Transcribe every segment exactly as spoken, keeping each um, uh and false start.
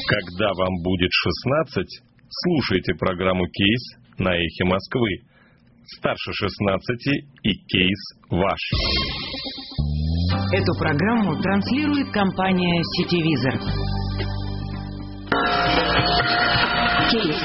Когда вам будет шестнадцать, слушайте программу «Кейс» на «Эхе Москвы». Старше шестнадцати и кейс ваш. Эту программу транслирует компания «Сетевизор». Кейс.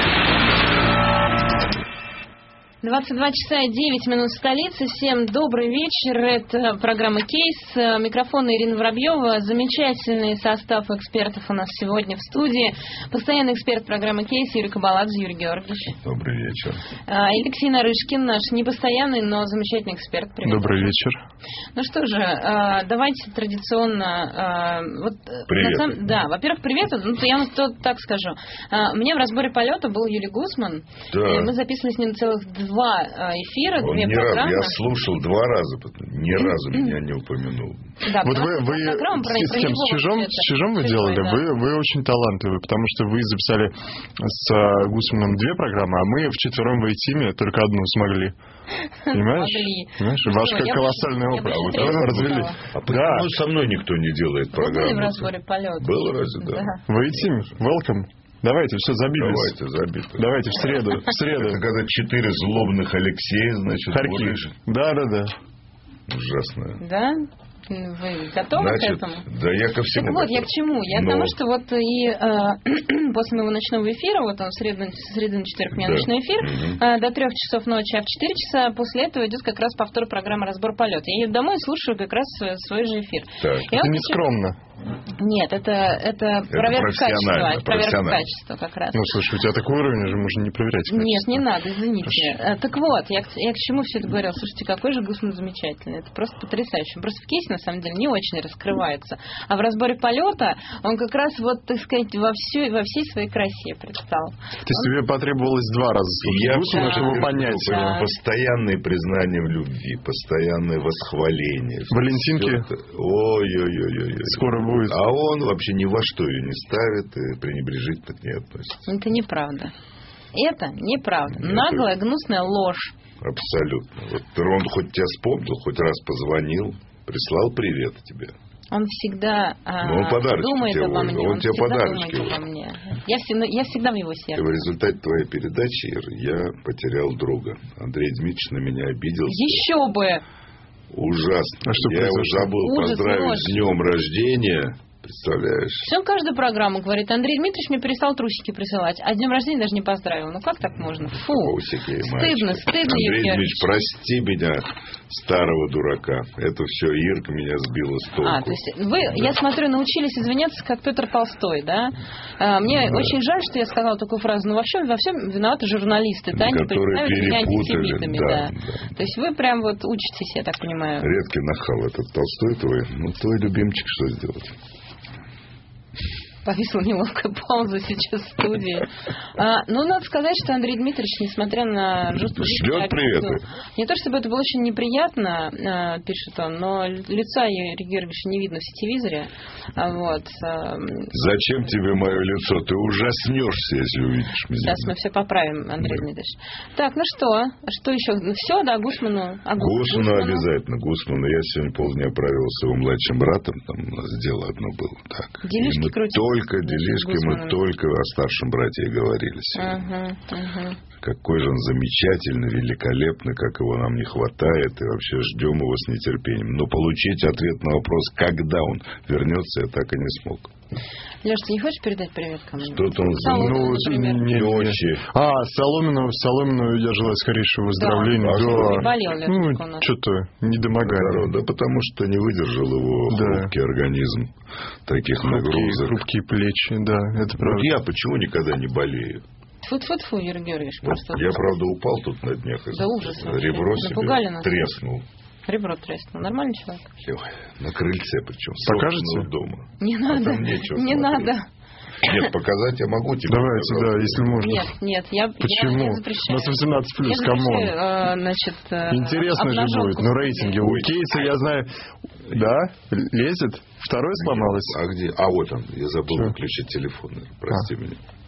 двадцать два часа и девять минут в столице. Всем добрый вечер. Это программа «Кейс». Микрофон Ирина Воробьева. Замечательный состав экспертов у нас сегодня в студии. Постоянный эксперт программы «Кейс» Юрий Кабаладзе. Юрий Георгиевич. Добрый вечер. Алексей Нарышкин, наш непостоянный, но замечательный эксперт. Привет. Добрый вечер. Ну что же, давайте традиционно... Вот, привет. Самом... Да, во-первых, привет. Ну, я вам так скажу. У меня в разборе полета был Юрий Гусман. Да. Мы записывали с ним целых два эфира, Он две не программы. Раз, я слушал два раза, ни разу меня не упомянул. Да, вот вы, вы с, с кем? С Чижом, с Чижом вы делали? Да. Вы, вы очень талантливы, потому что вы записали с Гусманом две программы, а мы вчетвером в A-Team только одну смогли. Понимаешь? Смогли. Понимаешь? Ваш как колоссальный опыт. А, вот развели. А почему да. со мной никто не делает программу? Вы были в разборе полета. Был разве, да? да. В A-Team, welcome. Давайте, все, забились. Давайте, забито. Давайте, в среду. В среду. Это когда четыре злобных Алексея, значит, Харьков. Да, да, да. Ужасно. Да? Вы готовы Значит, к этому? Да, я ко всему. Так вот, я к чему? Я Но... к тому, что вот и э, после моего ночного эфира, вот он в среду, в среду на четверг у меня да. ночной эфир, угу. э, до трех часов ночи, а в четыре часа после этого идет как раз повтор программы «Разбор полета». Я еду домой и слушаю как раз свой, свой же эфир. Так. Это не скромно. Нет, это, это, это проверка качества. Проверка качества как раз. Ну, слушай, у тебя такой уровень уже можно не проверять. Качество. Нет, не надо, извините. Хорошо. Так вот, я, я к чему все это говорила? Слушайте, какой же Гусман замечательный. Это просто потрясающе. Он просто в кейсе, на самом деле, не очень раскрывается. А в разборе полета он как раз, вот, так сказать, во, всю, во всей своей красе предстал. То есть тебе потребовалось два раза слушать Гусмана, да. чтобы понять. Да. Постоянные признания в любви, постоянное восхваление. Валентинки? Ой-ой-ой. Скоро будет. А он вообще ни во что ее не ставит и пренебрежительно к ней относится. Это неправда. Это неправда. Нет, Наглая, гнусная ложь. Абсолютно. Вот он хоть тебя вспомнил, хоть раз позвонил, прислал привет тебе. Он всегда ну, он думает обо мне. Он, он тебе подарочки думает обо мне. Я всегда, я всегда в его сердце. И в результате твоей передачи, Ир, я потерял друга. Андрей Дмитриевич на меня обиделся. Еще бы! Ужасно. А что я его забыл Ужас, поздравить ложь. с днем рождения. Представляешь? Все, он каждую программу говорит: Андрей Дмитриевич мне перестал трусики присылать, а днем рождения даже не поздравил. Ну как так можно? Фу. Усики, стыдно, стыдно, Андрей Юрий Дмитриевич, прости меня, старого дурака. Это все Ирка меня сбила с толку. А, то есть вы, да. я смотрю, научились извиняться, как Петр Толстой, да? А, мне да. очень жаль, что я сказала такую фразу, но во всем, во всем виноваты журналисты, да, они представляют меня антисемитами, да, да. да. То есть вы прям вот учитесь, я так понимаю. Редкий нахал этот Толстой твой. Ну, твой любимчик что сделать? Повисла неловкая пауза сейчас в студии. А, ну, надо сказать, что Андрей Дмитриевич, несмотря на жесткую... Шлет приветы. Не то, чтобы это было очень неприятно, а, пишет он, но лица Юрия Георгиевича не видно в сетевизоре. А, вот, а... Зачем тебе мое лицо? Ты ужаснешься, если увидишь меня. Сейчас мы все поправим, Андрей да. Дмитриевич. Так, ну что? Что еще? Все, да, Гусману? А Гусману, Гусману обязательно. Гусману. Я сегодня полдня провел с его младшим братом. Там у нас дело одно было. Так. Делишки крутятся. Только делишки, мы только о старшем брате и говорили сегодня. Uh-huh, uh-huh. Какой же он замечательный, великолепный, как его нам не хватает, и вообще ждем его с нетерпением. Но получить ответ на вопрос, когда он вернется, я так и не смог. Леш, ты не хочешь передать привет кому-нибудь? Что-то он Соломину, например. Не, не очень. А, Соломину, Соломину я желаю скорейшего выздоровления. Да, да. Не болел, Леш, ну, у нас. Что-то недомогание. Да, потому что не выдержал его да. хрупкий организм таких хрупкие, нагрузок. Хрупкие плечи, да, это правда. Вот я почему никогда не болею? Тьфу-тьфу-тьфу, Юрий Георгиевич. Вот я, правда, упал тут на днях. Да ужас. Ребро себе нас. треснул. Ребро треснул. Нормальный человек? Ой, на крыльце причем. Покажете? Дома. Не а надо. Не смотреть. надо. Нет, показать я могу тебе. Давайте, показать. да, если можно. Нет, нет, я, Почему? я, я запрещаю. У нас восемнадцать плюс, я камон. Э, значит, э, интересно же будет. Ну, рейтинги. У Кейса, я знаю, да, лезет. Второе сломалось. А где? А вот он. Я забыл Что? выключить телефон. Прости а. меня.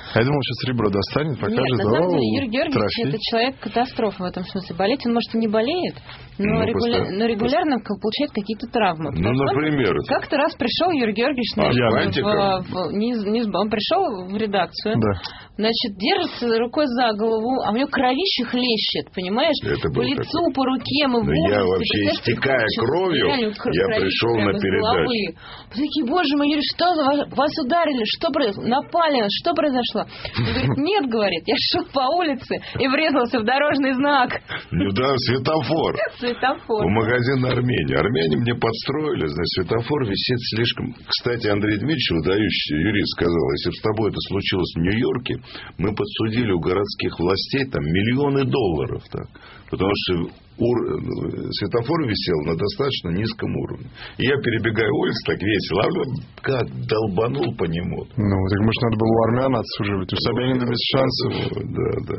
А я думал, сейчас ребро достанет, покажет. Нет, на самом деле, Юрий Георгиевич Георгиевич это человек-катастрофа в этом смысле. Болеть он, может, и не болеет, но, ну, регуля... но регулярно получает какие-то травмы. Ну, например. Как-то раз пришел Юрий Георгиевич, значит, а, в, в, не, не, он пришел в редакцию, да. значит, держится рукой за голову, а у него кровище хлещет, понимаешь? Это по лицу, такой. По руке, мы в Я вообще, истекая кровью, я пришел на передачу. Вы такие, боже мой, Юрий, что вас ударили, что произошло, напали, что произошло? Он говорит, нет, говорит, я шел по улице и врезался в дорожный знак. Ну да, светофор. Светофор. В магазин Армения. Армяне мне подстроили, значит, светофор висит слишком... Кстати, Андрей Дмитриевич, выдающийся юрист, сказал, если бы с тобой это случилось в Нью-Йорке, мы подсудили у городских властей там миллионы долларов. Так, потому что ур... светофор висел на достаточно низком уровне. И я, перебегая улицу, так весело, а он как долбанул по нему. Ну, так может, надо было у армян отсуживать. У Собянина без шансов. Да, да.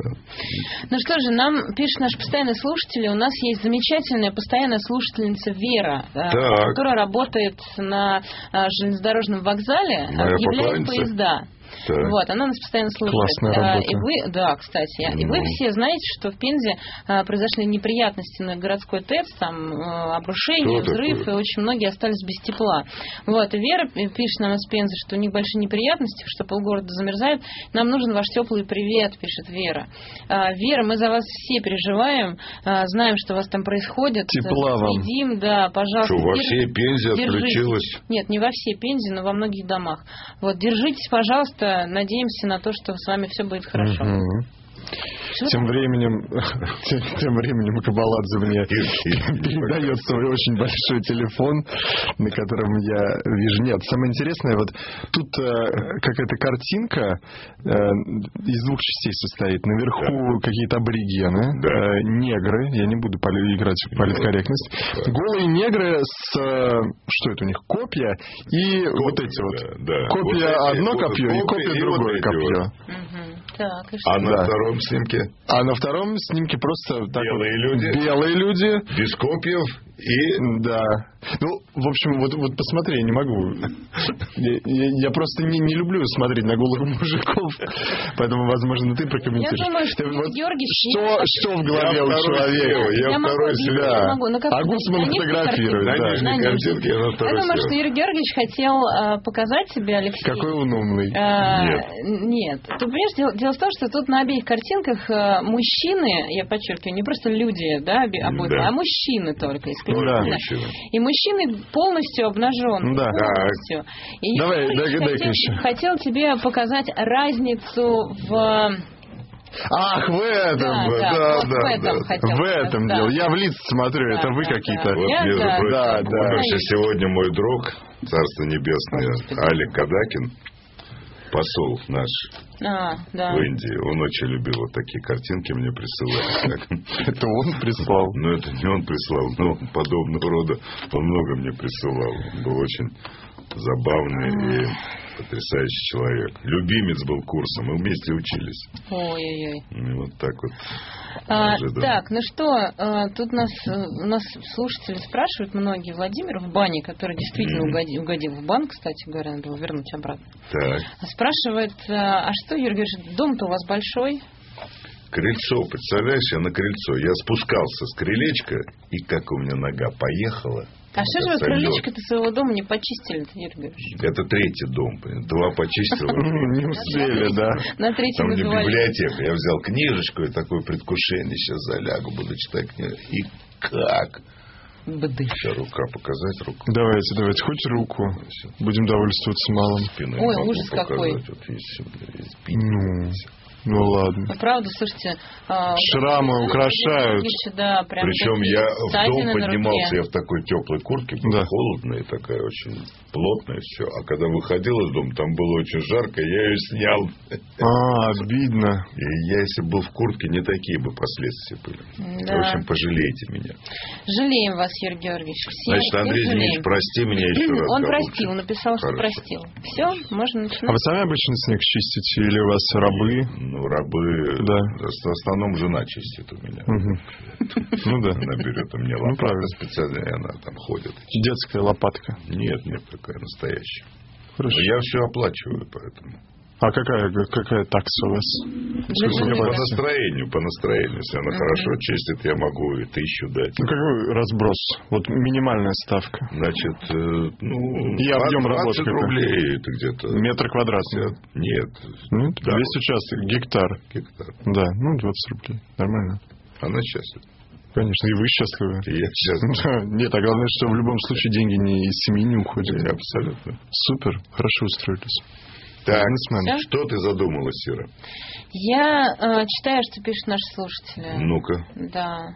Ну что же, нам пишут наши постоянные слушатели. У нас есть замечательная постоянная слушательница Вера, так. которая работает на железнодорожном вокзале, Моя объявляет поклонница. поезда. Так. Вот, она нас постоянно слушает. Классная и вы, да, кстати, и вы все знаете, что в Пензе а, произошли неприятности на городской ТЭЦ, там а, обрушение, что взрыв, такое? и очень многие остались без тепла. Вот, и Вера пишет нам из Пензы, что у них большие неприятности, что полгорода замерзает. Нам нужен ваш теплый привет, пишет Вера. А, Вера, мы за вас все переживаем, а, знаем, что у вас там происходит. Тепла вам. Следим, да, пожалуйста. Что, во держ... всей Пензе отключилось? Нет, не во всей Пензе, но во многих домах. Вот, держитесь, пожалуйста. Надеемся на то, что с вами все будет хорошо. Угу. Тем временем, тем, тем временем Кабаладзе мне передает свой очень большой телефон, на котором я вижу. Нет, самое интересное, вот тут э, какая-то картинка э, из двух частей состоит. Наверху да. какие-то аборигены, да. э, негры, я не буду поли- играть в политкорректность. Да. Голые негры с, э, что это у них, копья и копья, вот эти вот. Да, да. Копья вот одно эти, копье вот и копья и другое вот копье. Угу. Так, и а да. на втором снимке? А на втором снимке просто... Белые так, люди. Белые люди. Без копьев и... Да. Ну, в общем, вот, вот посмотри, я не могу. Я, я, я просто не, не люблю смотреть на голых мужиков. Поэтому, возможно, ты прокомментируешь. Я думаю, что вот Георгий... Что, что в голове у человека? Я, я второй себя. А Гусман фотографирует. На да. нижней картинке я на второй Я думаю, что Юрий Георгиевич хотел а, показать тебе, Алексей. Какой он умный. А, нет. Нет. Ты понимаешь, дело, дело в том, что тут на обеих картинках а, мужчины, я подчеркиваю, не просто люди, да, обоих, да. а мужчины только исключительно. Да. И мужчины полностью обнаженные. Да. Полностью. И Давай, я дай, дай, хотел, хотел тебе показать разницу в... Ах, в этом, да, да, да, да, вот да, в этом, да. хотел в этом да. дело. Я в лица смотрю, да, это вы да, какие-то. Да. Вот, Я, между да. прочим, да, да. умерший сегодня мой друг, царство небесное, Алик Кадакин, посол наш а, да. в Индии. Он очень любил вот такие картинки мне присылать. Это он прислал? Ну, это не он прислал, но подобного рода он много мне присылал. Он был очень забавный и потрясающий человек. Любимец был курсом, мы вместе учились. Ой-ой-ой. И вот так вот. А, так, ну что, а, тут нас, у нас слушатели спрашивают многие. Владимир в бане, который действительно mm-hmm. угодил, угодил в бан, кстати говоря, надо было вернуть обратно. Так. Спрашивает, а что, Юрий Георгиевич, дом-то у вас большой? Крыльцо, представляешь, я на крыльцо. Я спускался с крылечка, и как у меня нога поехала. А что же вы крылечко-то своего дома не почистили-то, Юрий Георгиевич? Это третий дом. Два почистил. Не успели, да. На третий там называли. Там библиотека. Я взял книжечку, и такое предвкушение. Сейчас залягу, буду читать книгу. И как? Бдыш. Сейчас рука показать, руку. Давайте, давайте, хоть руку. Будем довольствоваться малым. Спиной ой, ужас какой. Вот есть, есть, ну... Ну ладно. Ну, правда, слушайте... Шрамы вот, украшают. Да, прям причем я в дом поднимался, я в такой теплой куртке, была да. холодная, такая очень плотная, все. А когда выходил из дома, там было очень жарко, я ее снял. А, обидно. И я, если был в куртке, не такие бы последствия были. Да. В общем, пожалейте меня. Жалеем вас, Юрий Георгиевич. Все, Значит, Андрей Дмитриевич, прости меня еще раз. Он простил, написал, что Хорошо. простил. Все, можно начинать. А вы сами обычно снег чистите или у вас рабы? Ну, рабы, да. в основном жена чистит у меня. Угу. Ну да. Она берет у меня лопату ну, специально, и она там ходит. Детская лопатка. Нет, нет, такая настоящая. Хорошо. Я все оплачиваю, поэтому. А какая, какая такса у вас? По настроению, по настроению. Если она mm-hmm. хорошо чистит, я могу и тысячу дать. Ну, какой разброс? Вот минимальная ставка. Значит, ну... И объем работы какой? Рублей это где-то... Метр квадратный? Нет. Нет? Да. Весь участок, гектар. Гектар. Да, ну, двадцать рублей. Нормально. Она счастлива. Конечно, и вы счастливы. И я счастлив. Нет, а главное, что в любом случае деньги не из семьи не уходят. Да, абсолютно. Супер, хорошо устроились. Так, что ты задумала, Сира? Я э, читаю, что пишут наши слушатели. Ну-ка. Да.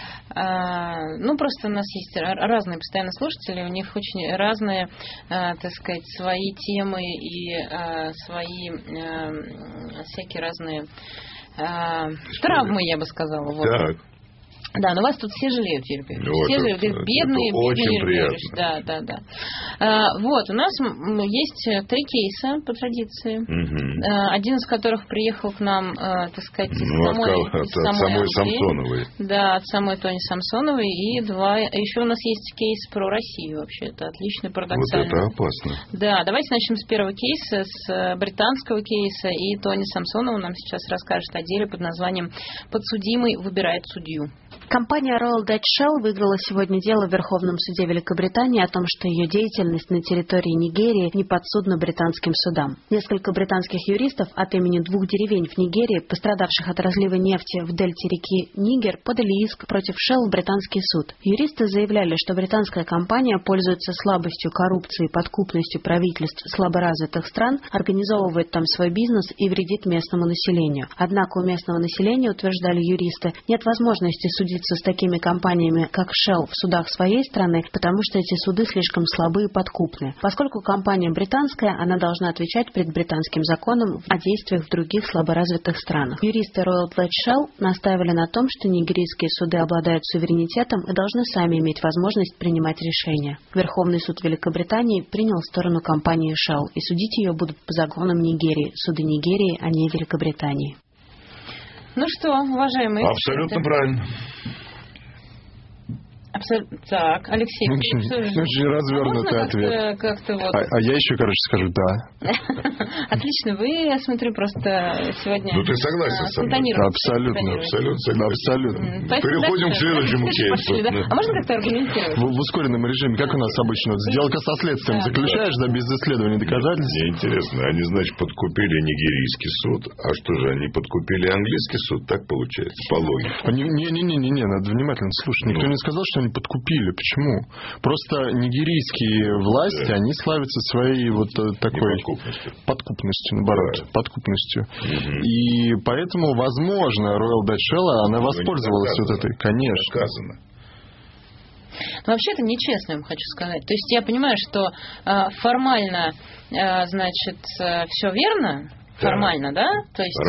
А, ну, просто у нас есть разные постоянно слушатели, у них очень разные, а, так сказать, свои темы и а, свои а, всякие разные а, травмы, я бы сказала. Вот. Так. Да, но вас тут все жалеют, Юрий Петрович. Вот все это, жалеют, говорят, бедные, бедные очень Юрий Петрович. приятно. Да, да, да. А, вот, у нас есть три кейса по традиции. Угу. А, один из которых приехал к нам, а, так сказать, из ну, самой, от, от, из самой, от самой Англии. Самсоновой. Да, от самой Тони Самсоновой. И два... Еще у нас есть кейс про Россию вообще. Это отличный, парадоксальный. Вот это опасно. Да, давайте начнем с первого кейса, с британского кейса. И Тони Самсонова нам сейчас расскажет о деле под названием «Подсудимый выбирает судью». Компания Royal Dutch Shell выиграла сегодня дело в Верховном суде Великобритании о том, что ее деятельность на территории Нигерии не подсудна британским судам. Несколько британских юристов от имени двух деревень в Нигерии, пострадавших от разлива нефти в дельте реки Нигер, подали иск против Shell в британский суд. Юристы заявляли, что британская компания пользуется слабостью, коррупцией, подкупностью правительств слаборазвитых стран, организовывает там свой бизнес и вредит местному населению. Однако у местного населения, утверждали юристы, нет возможности судить с такими компаниями, как Shell, в судах своей страны, потому что эти суды слишком слабы и подкупны. Поскольку компания британская, она должна отвечать перед британским законом о действиях в других слаборазвитых странах. Юристы Royal Dutch Shell настаивали на том, что нигерийские суды обладают суверенитетом и должны сами иметь возможность принимать решения. Верховный суд Великобритании принял сторону компании Shell, и судить ее будут по законам Нигерии, суды Нигерии, а не Великобритании. Ну что, уважаемые... Абсолютно правильно. Абсолютно. Так, Алексей, очень развернутый ответ. Как-то вот... а, а я еще, короче, скажу «да». Отлично, вы, я смотрю, просто сегодня... Ну, ты согласен со мной? Абсолютно. Абсолютно. Абсолютно. Переходим к следующему кейсу. А можно как-то аргументировать? В, в ускоренном режиме, как у нас обычно, сделка со следствием заключаешь, да, без исследований доказательств. Мне интересно, они, значит, подкупили нигерийский суд, а что же, они подкупили английский суд, так получается, по логике? Не-не-не, надо внимательно слушать. Никто не сказал, что они подкупили. Почему? Просто нигерийские власти, да. они славятся своей вот такой подкупностью. подкупностью, наоборот, да. подкупностью. Угу. И поэтому, возможно, Royal Dutch Shell, она воспользовалась вот этой, конечно. Доказано. Но вообще это нечестно, я вам хочу сказать. То есть я понимаю, что э, формально, э, значит, э, все верно. Формально, да? То есть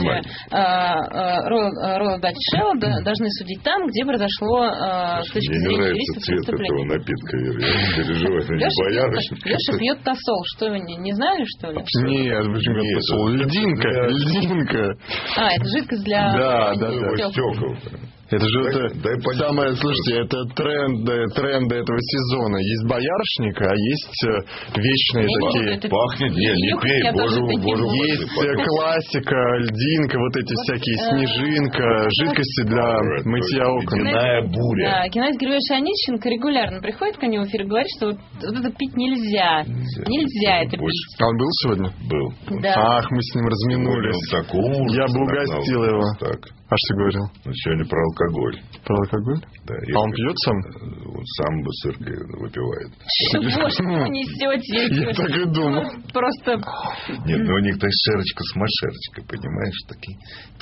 Royal Dutch Shell должны судить там, где произошло э, с точки зрения юристов преступление. Мне не нравится цвет этого напитка, Юрий. Я не переживаю, не боярышник. Леша пьет тосол. Что вы не, не знали, что ли? Нет, почему нет, тосол? Льдинка, льдинка. А, это жидкость для... Да, да, да. Стекол. Это же дай, это дай самое, слушайте, это тренды, тренды этого сезона. Есть боярышник, а есть вечные не, такие. Это... Пахнет, не, не пей, боже, боже. Есть классика, льдинка, вот эти всякие снежинка, жидкости для мытья окон. Ледяная буря. Да, Геннадий Григорьевич Онищенко регулярно приходит ко мне в эфир и говорит, что вот, вот это пить нельзя. Нельзя, нельзя это пить. А он был сегодня? Был. Да. Ах, мы с ним разминулись. Я бы угостил его. Так. А что говорил? Ну, сегодня про алкоголь. Про алкоголь? Да. А он пьет сам? Он сам бы сыркой выпивает. Боже, что несете? Я так и думал. Просто... Нет, ну у них так шерочка с машерочкой, понимаешь, такие.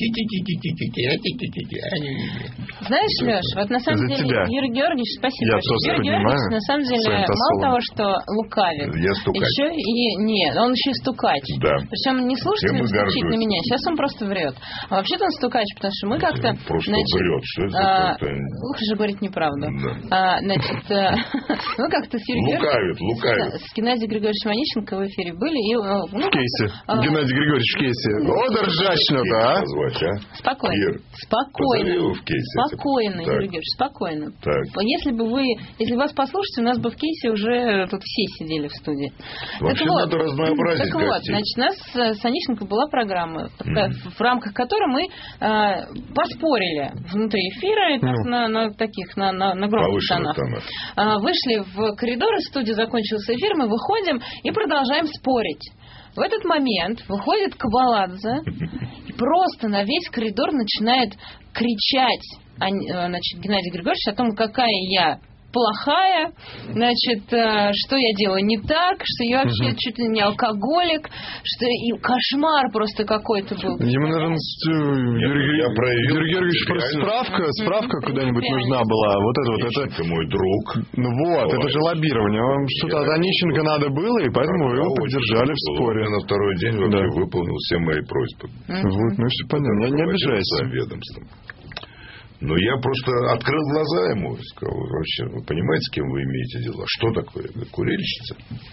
Знаешь, Леш, вот на самом деле, Юрий Георгиевич, спасибо. Юрий Георгиевич, на самом деле, мало того, что лукавит. Я стукач. Еще и... Нет, он еще и стукач. Да. Причем не слушайте, стучит на меня. Сейчас он просто врет. А вообще он стукач, потому что мы как-то... Просто значит, врет. Что это А, такое? лучше же говорить неправду. Да. А, значит, а, ну как-то с Юрием Лукавит, лукавит. С Геннадием Григорьевичем Онищенко в эфире были. И, ну, В кейсе. а, Геннадий Григорьевич в кейсе. О, держачно-то, а? Позвать, а? Спокойно. Ир, Спокойно. позови его в кейсе. Спокойно, Так. Юрий Георгиевич, спокойно. Так. Если бы вы, если вас послушать, у нас бы в кейсе уже тут все сидели в студии. Вообще так вот, надо разнообразить Так вот, гостей. значит, у нас с Онищенко была программа, Мгм. в рамках которой мы э, поспорили внутри эфира, так, Ну. на, на таких, на, на, на громких Повышенных тонах. тонах. А, вышли в коридор, из студии закончился эфир, мы выходим и продолжаем спорить. В этот момент выходит Кабаладзе и просто на весь коридор начинает кричать, а, значит, Геннадий Григорьевич о том, какая я плохая, значит, что я делаю не так, что я вообще Угу. чуть ли не алкоголик, что и кошмар просто какой-то был. Ему, наверное, с- Юрий, я проявил Юрий Георгиевич, просто реально. справка, справка куда-нибудь нужна была. Вот это вот, это... Онищенко мой друг. Ну вот, это же лоббирование. Вам что-то от Онищенко надо было, и поэтому вы его поддержали в споре. Я на второй день вообще Да. выполнил все мои просьбы. Вот, ну все понятно, не, не обижайся. Ведомством. Но я просто открыл глаза ему и сказал: вообще, вы понимаете, с кем вы имеете дело? Что такое? Я говорю, курильщица?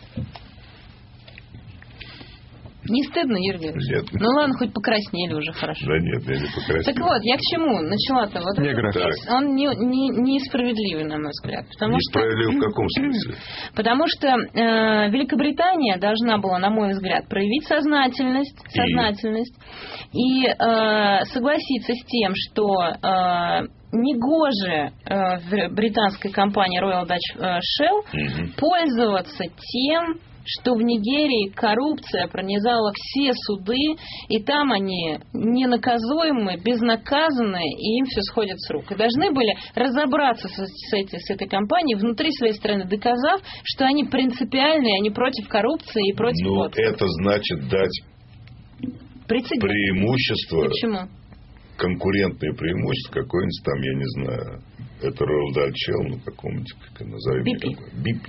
Не стыдно, Юрий Георгиевич? Нет. Ну ладно, хоть покраснели уже, хорошо. Да нет, я не покраснел. Так вот, я к чему начала-то? Вот Негры. этот кейс, он не, не, несправедливый, на мой взгляд. Потому что, Несправедливо в каком смысле? потому что э, Великобритания должна была, на мой взгляд, проявить сознательность, И? сознательность и э, согласиться с тем, что э, негоже э, в британской компании Royal Dutch Shell Мгм. пользоваться тем, что в Нигерии коррупция пронизала все суды, и там они ненаказуемы, безнаказанные, и им все сходит с рук. И должны были разобраться с, с, этой, с этой компанией внутри своей страны, доказав, что они принципиальные, они против коррупции и против Ну, водки. это значит дать Прецедент. преимущество, Почему? конкурентное преимущество какое-нибудь там, я не знаю, это Royal Dutch Shell, ну, какому-нибудь, как назовем, Би пи. Би пи.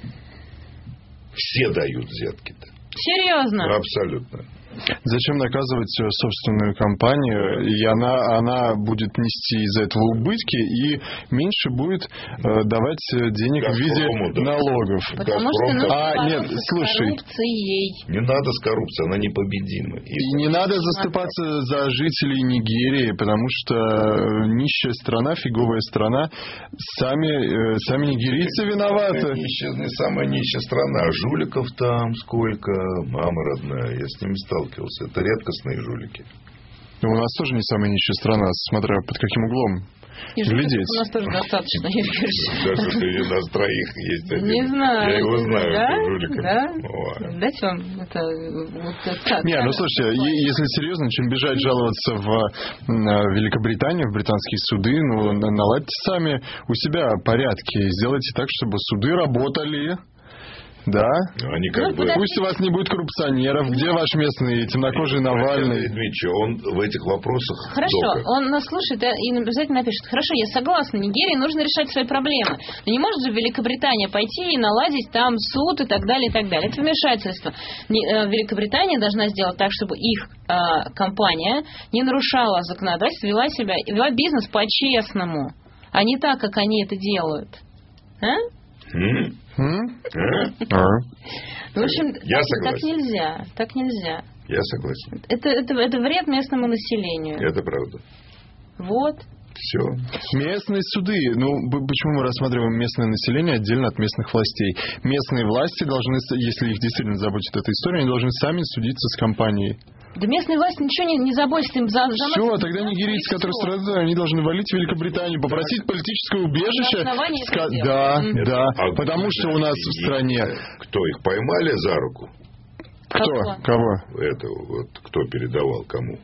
Все дают взятки-то. Серьезно? Абсолютно. Зачем наказывать э, собственную компанию, и она, она будет нести из-за этого убытки и меньше будет э, давать э, денег в виде «Газпрому», да. налогов. Потому что «Газпром» нужно А, нет, бороться с слушай. коррупцией. Не надо с коррупцией, она непобедима. И И не надо заступаться за жителей Нигерии, потому что э, нищая страна, фиговая страна, сами, э, сами нигерийцы виноваты. Самая нищая, не самая нищая страна. Жуликов там сколько, мама родная. Я с ними сталкивался. Это редкостные жулики. Ну, у нас тоже не самая нищая страна, смотря под каким углом И жуликов глядеть. у нас тоже достаточно, Юрий Георгиевич. Даже среди нас троих есть один. Не знаю. Я его знаю, Да? этого жулика. Да? Ой. Дайте вам это... Вот, это как? Не, ну слушайте, е- если серьезно, чем бежать жаловаться в м, Великобританию, в британские суды, ну, на- наладьте сами у себя порядки, сделайте так, чтобы суды работали. Да? Они как Ну, бы... подожди. Пусть у вас не будет коррупционеров. Где ваш местный темнокожий Навальный? Дмитрий, он в этих вопросах Хорошо, дока. он нас слушает и обязательно напишет: хорошо, я согласна, Нигерии нужно решать свои проблемы. Но не может же Великобритания пойти и наладить там суд и так далее, и так далее. Это вмешательство. Не- э, Великобритания должна сделать так, чтобы их э, компания не нарушала законодательство, вела себя, вела бизнес по-честному, а не так, как они это делают. А? М? М? А? А. В общем, Я так, согласен. так нельзя. Так нельзя. Я согласен. Это, это, это вред местному населению. Это правда. Вот. Все. Местные суды. Ну, б- почему мы рассматриваем местное население отдельно от местных властей? Местные власти должны, с- если их действительно заботит эта история, они должны сами судиться с компанией. Да местные власти ничего не, не заботятся им за... за Все, нас. тогда нигерийцы, И которые всё. страдают, они должны валить в Великобританию, попросить политическое убежище. На основании Ска- этого дела. Да, Мгм. да. А Потому что у нас в и- стране... Кто их поймали за руку? Кто? Кого? Кого? Этого вот кто передавал кому?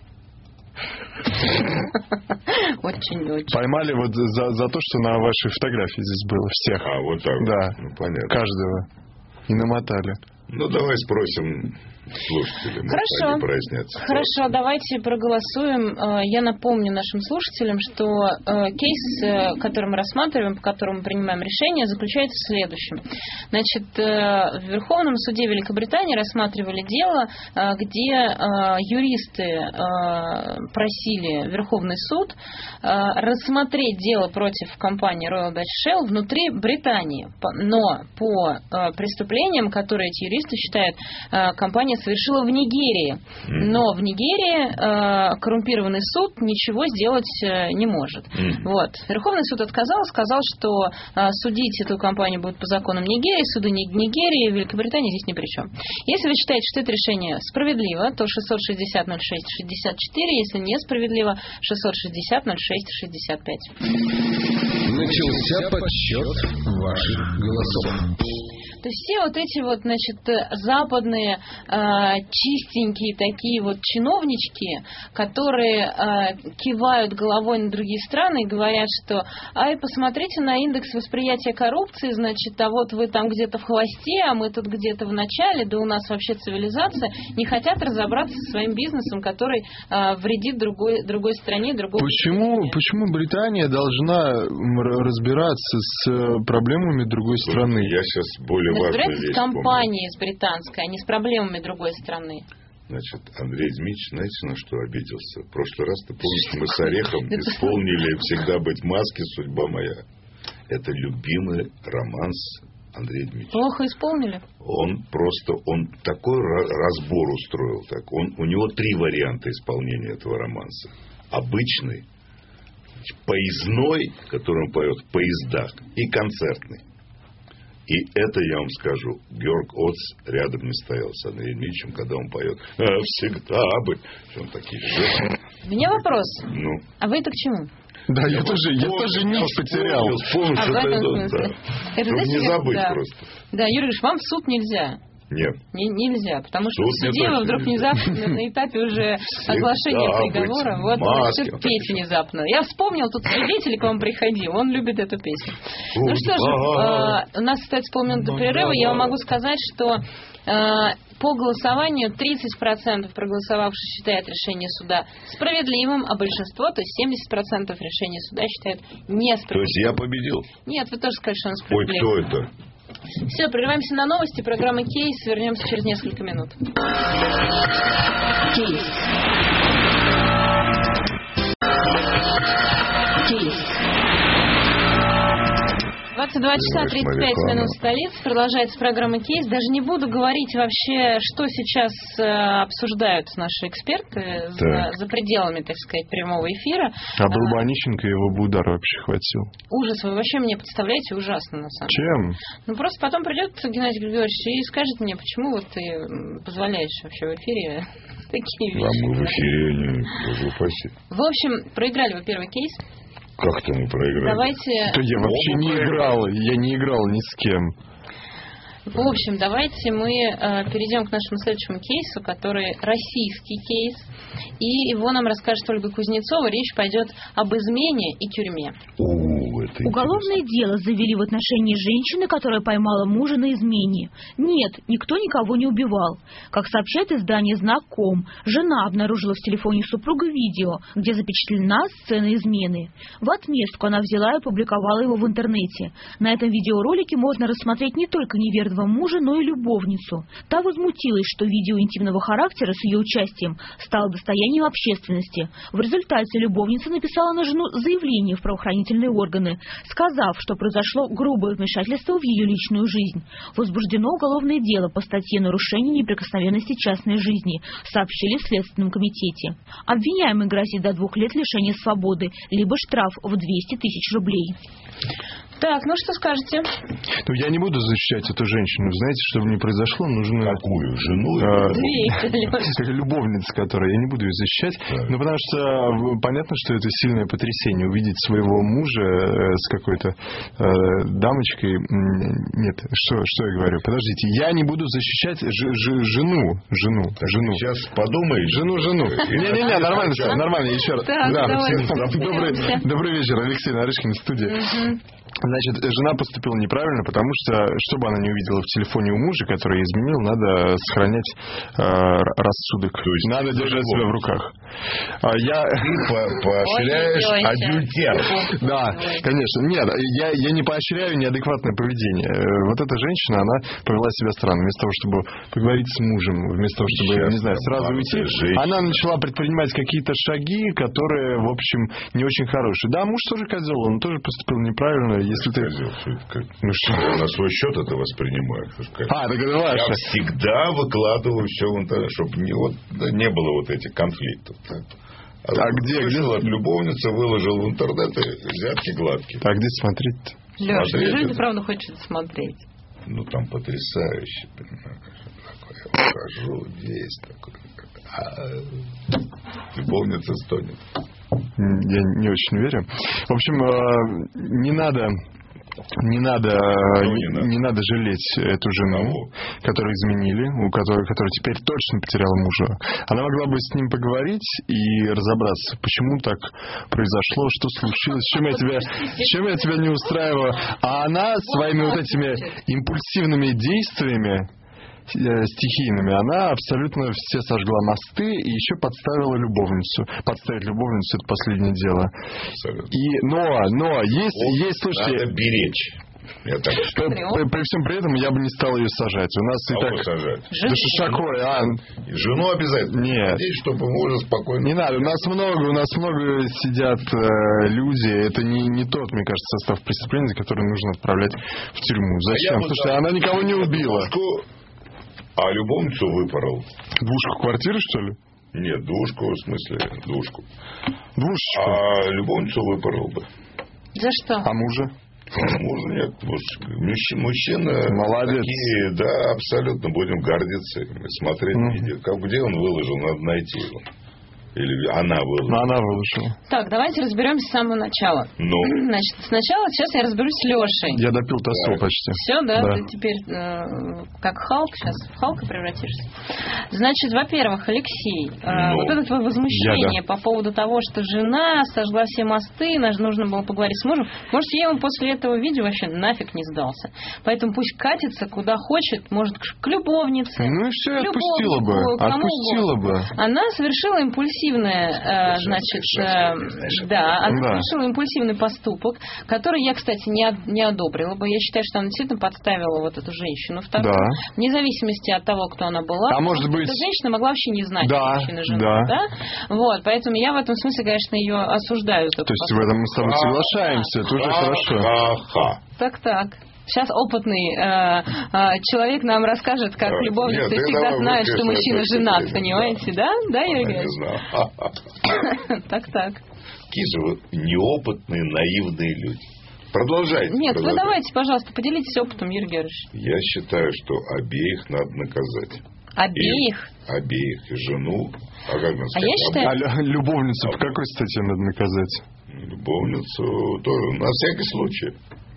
Очень-очень. Поймали вот за, за то, что на вашей фотографии здесь было. Всех. А, вот так. Да. Ну, понятно. Каждого. И намотали. Ну, давай спросим слушателям. Хорошо. Они прояснятся. Хорошо, давайте проголосуем. Я напомню нашим слушателям, что кейс, который мы рассматриваем, по которому мы принимаем решение, заключается в следующем. Значит, в Верховном суде Великобритании рассматривали дело, где юристы просили Верховный суд рассмотреть дело против компании Royal Dutch Shell внутри Британии. Но по преступлениям, которые эти юристы считают, компания совершила в Нигерии. Но в Нигерии коррумпированный суд ничего сделать не может. Вот. Верховный суд отказал, сказал, что судить эту компанию будет по законам Нигерии, суды Нигерии, Великобритании здесь ни при чем. Если вы считаете, что это решение справедливо, то шестьсот шестьдесят ноль шесть шестьдесят четыре, если несправедливо, шестьсот шестьдесят ноль шесть шестьдесят пять. Начался подсчет ваших голосов. То есть все вот эти вот, значит, западные э, чистенькие такие вот чиновнички, которые э, кивают головой на другие страны и говорят, что ай, посмотрите на индекс восприятия коррупции, значит, а вот вы там где-то в хвосте, а мы тут где-то в начале, да у нас вообще цивилизация, не хотят разобраться со своим бизнесом, который э, вредит другой, другой стране, другому. Почему, почему Британия должна разбираться с проблемами другой страны? Я сейчас более разбираться с компанией, с британской, а не с проблемами другой страны. Значит, Андрей Дмитриевич, знаете, на что обиделся? В прошлый раз, ты помнишь, мы с Орехом исполнили «Всегда быть в маске, судьба моя». Это любимый романс Андрея Дмитриевича. Плохо исполнили? Он просто, он такой разбор устроил. Так. Он, у него три варианта исполнения этого романса. Обычный, поездной, который он поет в поездах, и концертный. И это, я вам скажу, Георг Оц рядом не стоял с Андреем Дмитриевичем, когда он поет а, «Всегда бы». Он такие жесты. У меня вопрос. Ну. А вы это к чему? Да, я, я тоже, я тоже нить потерял. Вспомнил, а, что это идет, да. Это, чтобы знаете, не забыть да. просто. Да, Юрий Ильич, вам в суд нельзя. Нет. Не, нельзя, потому что Суд в суде вы вдруг внезапно на этапе уже оглашения приговора, вот все петь внезапно. Я вспомнил, тут свидетель к вам приходил, он любит эту песню. Ну что же, у нас остается полминуты до перерыва, я вам могу сказать, что по голосованию тридцать процентов проголосовавших считает решение суда справедливым, а большинство, то есть семьдесят процентов решения суда считают несправедливым. То есть я победил? Нет, вы тоже сказали, что он справедлив. Ой, кто это? Все, прерываемся на новости. Программа «Кейс». Вернемся через несколько минут. Кейс. Кейс. двадцать два часа тридцать пять минут в столице. Продолжается программа «Кейс». Даже не буду говорить вообще, что сейчас э, обсуждают наши эксперты за, за пределами, так сказать, прямого эфира. А был бы Онищенко, его бы удар вообще хватил. Ужас. Вы вообще мне представляете ужасно, на самом деле. Чем? Ну, просто потом придет Геннадий Григорьевич и скажет мне, почему вот ты позволяешь вообще в эфире такие вещи. Вам в эфире не упаси. В общем, проиграли вы первый кейс. Как-то мы проиграли. Давайте... Да я вообще не играл, я не играл ни с кем. В общем, давайте мы э, перейдем к нашему следующему кейсу, который российский кейс. И его нам расскажет Ольга Кузнецова. Речь пойдет об измене и тюрьме. О, это Уголовное интересно. дело завели в отношении женщины, которая поймала мужа на измене. Нет, никто никого не убивал. Как сообщает издание «Знаком», жена обнаружила в телефоне супруга видео, где запечатлена сцена измены. В отместку она взяла и опубликовала его в интернете. На этом видеоролике можно рассмотреть не только неверного мужа, но и любовницу. Та возмутилась, что видео интимного характера с ее участием стало достоянием общественности. В результате любовница написала на жену заявление в правоохранительные органы, сказав, что произошло грубое вмешательство в ее личную жизнь. Возбуждено уголовное дело по статье «Нарушение неприкосновенности частной жизни», сообщили в Следственном комитете. Обвиняемый грозит до двух лет лишения свободы, либо штраф в двести тысяч рублей. Так, ну что скажете? Ну, я не буду защищать эту женщину. Знаете, чтобы не произошло, нужно... Какую? Жену? А, любовница, которая... Я не буду ее защищать. Так. Ну, потому что понятно, что это сильное потрясение. Увидеть своего мужа с какой-то э, дамочкой... Нет, что, что я говорю? Подождите, я не буду защищать ж, ж, жену. Жену. Так, жену. Сейчас подумай. Жену, жену. Не-не-не, нормально все, нормально. Еще раз. Так, да, давай. добрый, добрый вечер, Алексей Нарышкин в студии. Угу. Значит, жена поступила неправильно, потому что, чтобы она не увидела в телефоне у мужа, который изменил, надо сохранять э, рассудок. То есть надо держать себя в руках. А я... Ты по поощряешь адюльтер. Да, конечно. Нет, я, я не поощряю неадекватное поведение. Вот эта женщина, она повела себя странно. Вместо того, чтобы поговорить с мужем, вместо того, чтобы, Сейчас не знаю, сразу уйти, женщина. Она начала предпринимать какие-то шаги, которые, в общем, не очень хорошие. Да, муж тоже козел, он тоже поступил неправильно. Если ты... Ну что, я на свой счет это воспринимаю. А, так это ваше. Я всегда выкладываю все в интернет, чтобы не, вот, не было вот этих конфликтов. А, а где, где? От любовницы выложил в интернет и взятки гладкие. А где смотреть-то? Леша, неужели ты правда хочешь смотреть? Ну там потрясающе, понимаешь. Я покажу, есть такой. А любовница стонет. Я не очень верю. В общем, не надо, не надо, не, надо? не надо жалеть эту жену, Кого? которую изменили, у которой, которая теперь точно потеряла мужа. Она могла бы с ним поговорить и разобраться, почему так произошло, что случилось, чем я тебя, чем я тебя не устраиваю. А она своими вот этими импульсивными действиями, стихийными, она абсолютно все сожгла мосты и еще подставила любовницу. Подставить любовницу — это последнее дело. И, но, но, есть, вот есть, слушайте... Надо беречь. Я так при, при, при всем при этом я бы не стал ее сажать. У нас а и так... сажать? Да что такое, а? Жену обязательно. Нет. Надеюсь, чтобы мужа спокойно... Не надо. У нас много, у нас много сидят э, люди. Это не, не тот, мне кажется, состав преступления, за который нужно отправлять в тюрьму. Зачем? А Слушай, она никого не убила. А любовницу выпорол. Двушку квартиры, что ли? Нет, двушку, в смысле, двушку. Двушечку? А любовницу выпорол бы. За что? А мужа? Мужа нет. Мужчина, мужчина молодец. Такие, да, абсолютно будем гордиться. Смотреть mm-hmm. видео. Как, где он выложил, надо найти его. Или она выложила? Она выложила. Так, давайте разберемся с самого начала. Ну. Значит, сначала сейчас я разберусь с Лешей. Я допил тосол да. почти. Все, да? да. Ты теперь э, как Халк, сейчас в Халка превратишься. Значит, во-первых, Алексей, э, ну, вот это твое возмущение да. по поводу того, что жена сожгла все мосты, нужно было поговорить с мужем. Может, ей он после этого видео вообще нафиг не сдался. Поэтому пусть катится куда хочет, может, к любовнице. Ну и все, отпустила бы. Отпустила бы. Она совершила импульсивное Э, значит, э, да, она да. совершила импульсивный поступок, который я, кстати, не, не одобрила бы. Я считаю, что она действительно подставила вот эту женщину вторую. Да. Вне зависимости от того, кто она была. А может быть... Эта женщина могла вообще не знать, да, мужчина жена. Да. Да? Вот, поэтому я в этом смысле, конечно, ее осуждаю. То есть в этом мы с тобой соглашаемся, это уже хорошо. Так-так. Сейчас опытный э, э, человек нам расскажет, как да, любовница нет, всегда знает, что мужчина женат, это, понимаете, да? Да, Юрий Георгиевич? Так-так. Какие же вы неопытные, наивные люди. Продолжайте. Нет, продолжайте. вы давайте, пожалуйста, поделитесь опытом, Юрий Георгиевич. Я считаю, что обеих надо наказать. Обеих? И, обеих. И жену. А как нас а я считаю... А любовницу а, по какой статье надо наказать? Любовницу тоже. На всякий случай.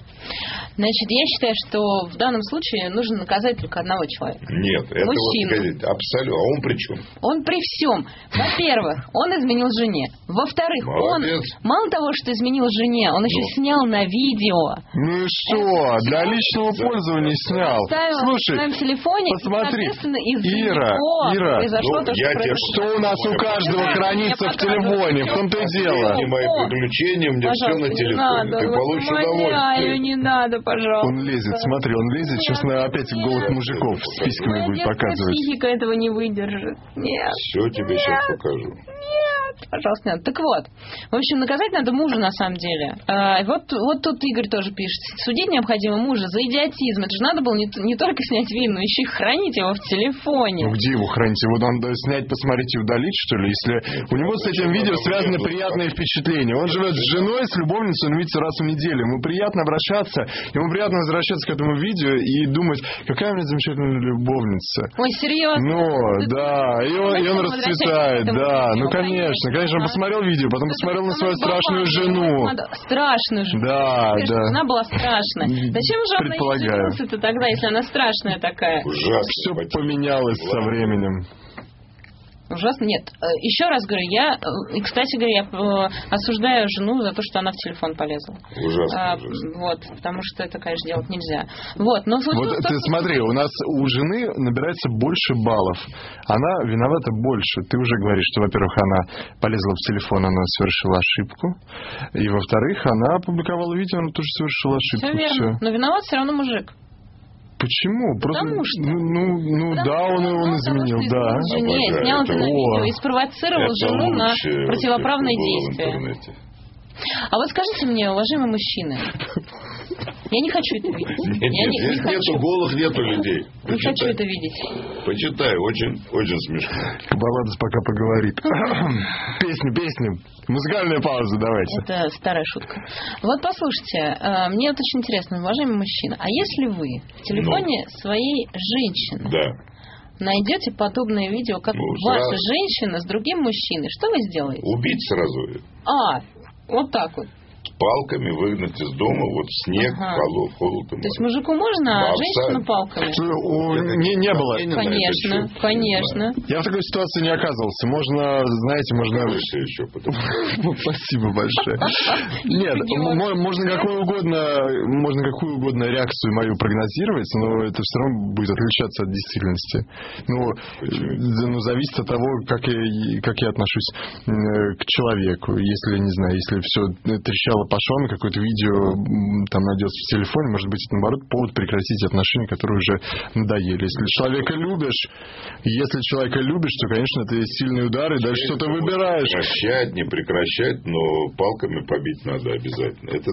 Значит, я считаю, что в данном случае нужно наказать только одного человека. Нет, это мужчину. Вот, абсолютно. А он при чем? Он при всем. Во-первых, он изменил жене. Во-вторых, Молодец. он мало того, что изменил жене, он еще ну. снял на видео. Ну и что? Это Для личного да. пользования снял. Ставил Слушай, в своем телефоне, посмотри, и, Ира, Ира, произошло ну, то, что, тебе... что у нас у каждого хранится в телефоне, в том-то и дело. Мои приключения, у меня все на телефоне. Ты получишь удовольствие. Не надо, пожалуйста. Он лезет, смотри, он лезет, сейчас на опять голых мужиков с письками будет показывать. Психика этого не выдержит. Нет. Все тебе сейчас покажу. Нет, пожалуйста, нет. Так вот, в общем, наказать надо мужа на самом деле. А, вот, вот тут Игорь тоже пишет. Судить необходимо мужа за идиотизм. Это же надо было не, не только снять видео, но еще и хранить его в телефоне. Ну где его хранить? Его надо снять, посмотреть и удалить, что ли? Если нет, у него с этим видео связаны приятные впечатления. Он живет с женой, с любовницей, он видится раз в неделю. Ему приятно обращаться, ему приятно возвращаться к этому видео и думать, какая у меня замечательная любовница. Ой, серьезно? Ну, да, и он, и он расцветает, да, ну конечно, конечно, он посмотрел видео, потом посмотрел на свою страшную жену. Страшную жену? Да, да. Она была страшная. Зачем же она женился-то тогда, если она страшная такая? Ужасно. Все поменялось со временем. Ужасно. Нет. Еще раз говорю, я, и, кстати говоря, я осуждаю жену за то, что она в телефон полезла. Ужасно, а, ужасно. Вот, потому что это, конечно, делать нельзя. Вот, но вот то, ты что... смотри, у нас у жены набирается больше баллов. Она виновата больше. Ты уже говоришь, что, во-первых, она полезла в телефон, она совершила ошибку. И, во-вторых, она опубликовала видео, она тоже совершила ошибку. Все верно. Все. Но виноват все равно мужик. Почему? Потому Просто, что. Ну, ну, ну да, он, он, он изменил, что да. Жене, Обожаю. снял Это это на о. видео и спровоцировал Это жену на лучшее противоправные вообще, что было в действия. интернете. А вот скажите мне, уважаемые мужчины, я не хочу это видеть. Нет, Я нет, не, здесь не нету хочу. голых, нету людей. Не Почитай. хочу это видеть. Почитай, очень, очень смешно. Кабаладзе пока поговорит. Песню, песню. Музыкальная пауза, давайте. Это старая шутка. Вот послушайте, э, мне вот очень интересно, уважаемый мужчина, а если вы в телефоне Ну. своей женщины Да. найдете подобное видео, как Ну, ваша сразу. женщина с другим мужчиной, что вы сделаете? Убить сразу. А, вот так вот. Палками выгнать из дома, вот в снег, Ага. холод, холод. То есть мужику можно, а Бабса. женщину палками? О, Не, не было. Конечно, конечно. Я в такой ситуации не оказывался. Можно, знаете, можно... Покажешься еще потом. Спасибо большое. Нет, мо- можно какую угодно, можно какую угодно реакцию мою прогнозировать, но это все равно будет отличаться от действительности. Ну, э, ну зависит от того, как я, как я отношусь э, к человеку. Если, не знаю, если все трещало по швам, какое-то видео м, там найдется в телефоне, может быть, это, наоборот, повод прекратить отношения, которые уже надоели. Если человека любишь, если человека любишь, то, конечно, это есть сильный удар, и дальше что-то выбираешь. Прекращать, не прекращать, но палками побить надо обязательно. Это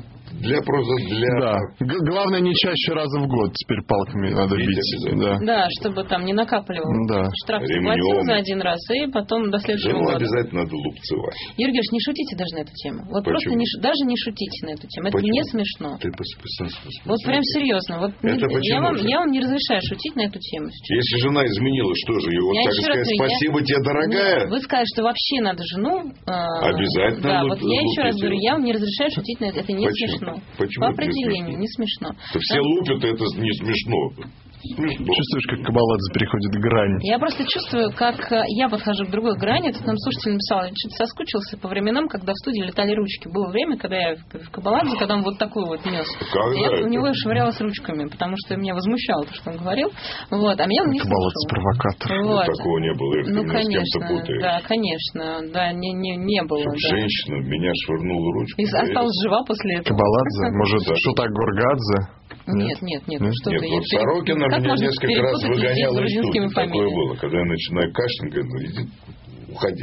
для просто для... Да. Г- главное, не чаще раза в год теперь палками надо Бить бить. обязательно. Да. Да, чтобы там не накапливал. Да. Штраф Ремнем. заплатил за один раз, и потом до следующего Жену года. обязательно надо лупцевать. Юрий Георгиевич, не шутите даже на эту тему. Вот Почему? просто не, ш- даже не шутите на эту тему. Это Почему? не смешно. Ты пос- пос- пос- Вот прям серьезно. Вот Это не- почему я, вам, же? я вам не разрешаю шутить на эту тему сейчас. Если жена изменила, что же, его Я так еще сказать, раз говорю, спасибо я- тебе, дорогая? Нет, вы сказали, что вообще надо жену... э, Обязательно Да, луп- вот я еще раз лупить говорю, его. я вам не разрешаю шутить на это. Это не Почему? смешно. Почему По это не определению, смешно? не смешно. То все Да. лупят, это не смешно. Смешно. Чувствуешь, как Кабаладзе переходит грань? Я просто чувствую, как э, я подхожу к другой грани. Тут нам слушатель написал, я что-то соскучился по временам, когда в студии летали ручки. Было время, когда я в в Кабаладзе, когда он вот такой вот нес. Когда Я это? у него швырялась ручками, потому что меня возмущало то, что он говорил. Вот, а меня он не Кабаладзе слушал. провокатор. Ну, Вот. такого не было, Ир, ты Ну, меня с кем-то конечно, путаешь. да, конечно, да, не, не, не было. Чтоб Да. женщина меня швырнула ручку. И осталась жива после этого. Кабаладзе? Может, Да. что так Гургадзе? Нет, нет, нет, ну что Нет, ты. вот я пере- Сорокина как меня можно несколько раз перепутать людей с выгоняла из грузинскими студии. Такое фамилиями? было. Когда я начинаю кашлять, говорит, ну иди, уходи.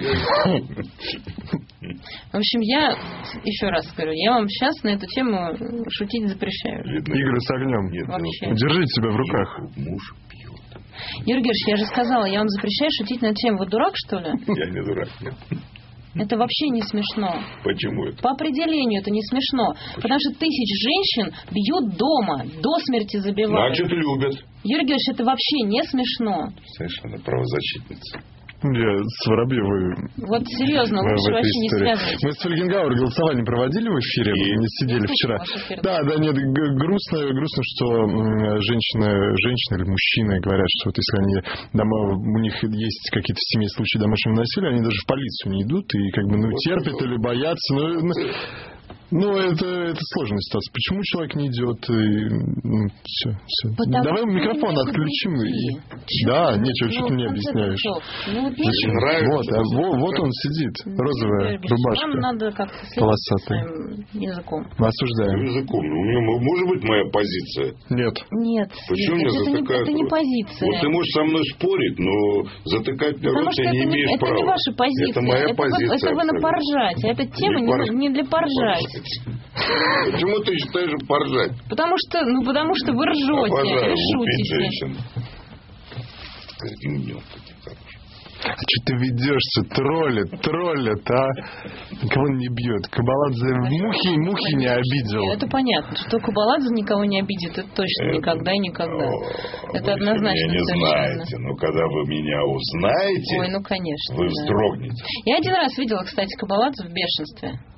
В общем, я еще раз говорю, я вам сейчас на эту тему шутить запрещаю. Видно, Игры с огнем. Нет, Вообще. дело в том, Держите себя в руках. что муж пьет. Юрий Георгиевич, я же сказала, я вам запрещаю шутить на эту тему. Вы дурак, что ли? Я не дурак, нет. Это вообще не смешно. Почему это? По определению это не смешно. Потому что тысяч женщин бьют дома, до смерти забивают. Значит, любят. Юрий Георгиевич, это вообще не смешно. Совершенно правозащитница. Я с Воробьевой Вот серьезно, в лучше этой вообще не истории. связывайтесь. Мы с Фельгенгауэр голосование проводили в эфире, И- не сидели Я вчера. слышала ваш эфир. Да, да, нет, г- грустно, грустно, что м, женщины, женщины или мужчины говорят, что вот если они дома, у них есть какие-то в семье случаи домашнего насилия, они даже в полицию не идут и как бы ну, терпят или боятся. Ну, ну, ну, это, это сложная ситуация. Почему человек не идет? И, ну, все, все. Потому Давай что микрофон некуда отключим. идти. И... Чего Да, ты? нечего, что Ну, ты мне в конце объясняешь. концов, ну, вот Очень нечего. нравится. Вот, а во- вот он сидит, розовая Юрий Георгиевич, рубашка, Вам надо как-то следить полосатая. своим языком. Мы осуждаем. Языком. У меня м- может быть моя позиция? Нет. Нет, Почему Юрий меня Георгиевич, это, не, затыкают это не рот? позиция. Вот ты можешь со мной спорить, но затыкать мне Потому рот что ты это не не, имеешь это права. не ваша позиция. Это моя это позиция. Вы, это вы на абсолютно. поржать. А эта тема Не не, пор- не для поржать. Почему ты считаешь поржать? Потому что, ну, потому что вы ржете Обожаю и лупить шутите. женщин. Каким днем таким хорошим. А что ты ведешься? Троллит, троллит, а? Никого не бьет. Кабаладзе мухи, мухи не обидел. Это понятно, что Кабаладзе никого не обидит, это точно Это- никогда и никогда. О, Это вы однозначно Меня не совершенно. знаете, но когда вы меня узнаете, Ой, ну конечно. вы да. вздрогнете. Я один раз видела, кстати, Кабаладзе в бешенстве.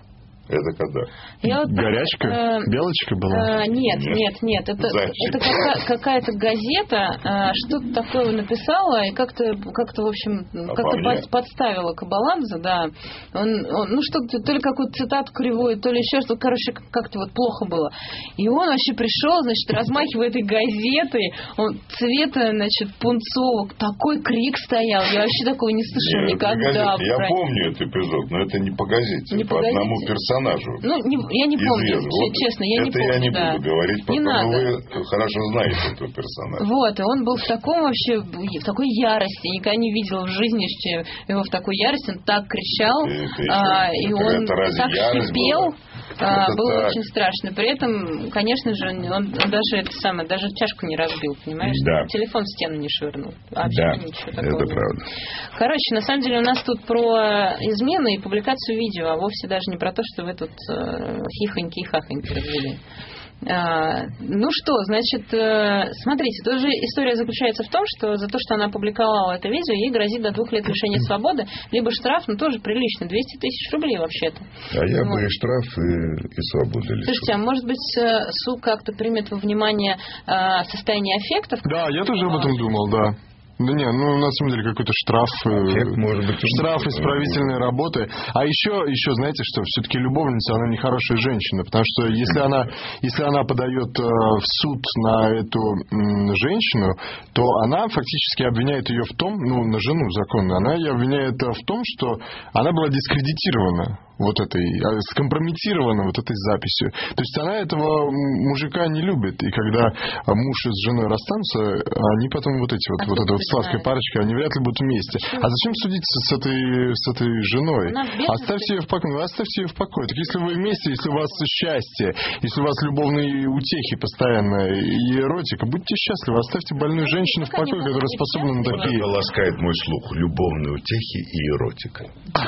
Это когда? Я вот, Горячка? Э, Белочка была? Э, нет, нет, нет. Это, это какая- какая-то газета э, что-то такое написала и как-то, как-то в общем, как-то под, подставила Кабаладзе, да. Он, он, ну, что-то, то ли какую-то цитату кривую, то ли еще что-то, короче, как-то вот плохо было. И он вообще пришел, значит, размахивая этой газетой, он цвета, значит, пунцовок, такой крик стоял. Я вообще такого не слышала Нет, никогда. Я помню этот эпизод, но это не по газете, не по, по газете. одному персонажу. Ну, не, я не помню, вот честно, я это не помню. Это я не да. буду говорить, не потому надо. вы хорошо знаете этого персонажа. Вот, и он был в таком вообще, в такой ярости, я никогда не видела в жизни, что его в такой ярости, он так кричал, это, а, это, и это, он это так шипел. А, было так. очень страшно. При этом, конечно же, он, он даже это самое, даже чашку не разбил, понимаешь? Да. Телефон в стену не швырнул. Вообще да, ничего такого. Это нет. правда. Короче, на самом деле у нас тут про измены и публикацию видео, а вовсе даже не про то, что вы тут э, хихоньки и хахоньки развели. А, ну что, значит, э, смотрите, тоже история заключается в том, что за то, что она опубликовала это видео, ей грозит до двух лет лишения свободы, либо штраф, ну тоже прилично, двести тысяч рублей вообще-то. А я вот. бы и штраф, и, и свободу лишил. Слушайте, а может быть э, суд как-то примет во внимание э, состояние аффектов? Да, я тоже об этом думал, да. Да не, ну на самом деле какой-то штраф, Эффект, может быть, штраф исправительной работы. А еще, еще знаете, что все-таки любовница, она не хорошая женщина, потому что если она, если она подает э, в суд на эту м, женщину, то она фактически обвиняет ее в том, ну на жену законно, она ее обвиняет в том, что она была дискредитирована вот этой, скомпрометирована вот этой записью. То есть она этого мужика не любит. И когда муж с женой расстанутся, они потом вот эти вот, а вот эта вот сладкая парочка, они вряд ли будут вместе. А зачем судиться с этой, с этой женой? Оставьте ее в покое. Ну, оставьте ее в покое. Так если вы вместе, если у вас счастье, если у вас любовные утехи постоянно и эротика, будьте счастливы. Оставьте больную женщину в покое, которая способна на такие... Это ласкает мой слух. Любовные утехи и эротика.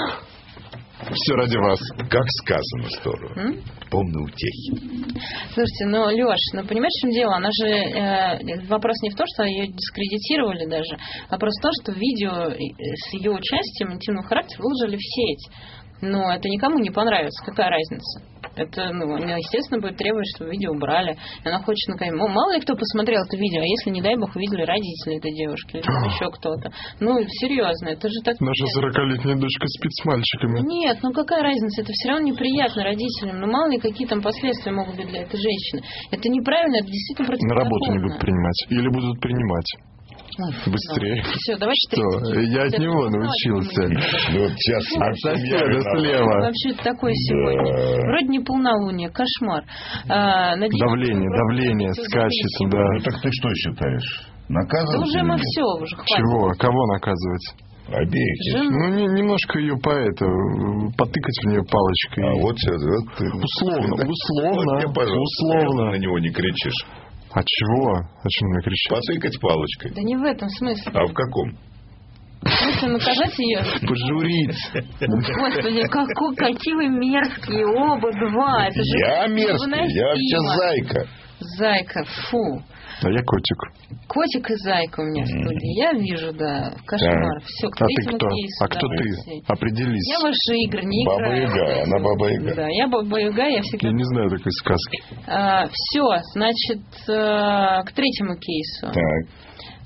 Все ради вас. Как сказано здорово. М? Полные утехи. Слушайте, ну, Леш, ну, понимаешь, в чем дело? Она же... Э, вопрос не в том, что ее дискредитировали даже. Вопрос в том, что видео с ее участием интимного характера выложили в сеть. Но это никому не понравится. Какая разница? Это, ну, она, естественно, будет требовать, чтобы видео убрали. Она хочет, наконец... Мало ли кто посмотрел это видео, а если, не дай бог, увидели родители этой девушки или еще кто-то. Ну, серьезно, это же так... Наша сорокалетняя дочка спит с мальчиками. Нет, ну какая разница? Это все равно неприятно родителям. Ну, мало ли, какие там последствия могут быть для этой женщины. Это неправильно, это действительно противозаконно. На работу не будут принимать. Или будут принимать. Быстрее. Ну, все, давайте что? Я от него научился. Вот сейчас от соседа слева. Вообще такое сегодня. Вроде не полнолуние, кошмар. А, давление, давление скачет. Да. Ну так ты что считаешь? Наказывать? Да уже мы все, уже хватит. Чего? Кого наказывать? Обеих. Ну, не, немножко ее по это, потыкать в нее палочкой. А вот сейчас, вот ты... Условно, условно, вот мне, условно. На него не кричишь. А чего? О чем мне кричать? Потыкать палочкой. Да не в этом смысле. А в каком? В смысле, наказать ее? Пожурить. Господи, какой, какие вы мерзкие оба два. Это же я мерзкий, я вообще зайка. Зайка, фу. А я котик. Котик и зайка у меня в студии. Я вижу, да, кошмар. Да. Все, к а ты кто? кейсу, а кто ты? Определись. Я ваши игры не Баба играю. Яга, она Баба Яга. Да, я Баба Яга, я всегда... Я не знаю такой сказки. А, все, значит, а, к третьему кейсу. Так.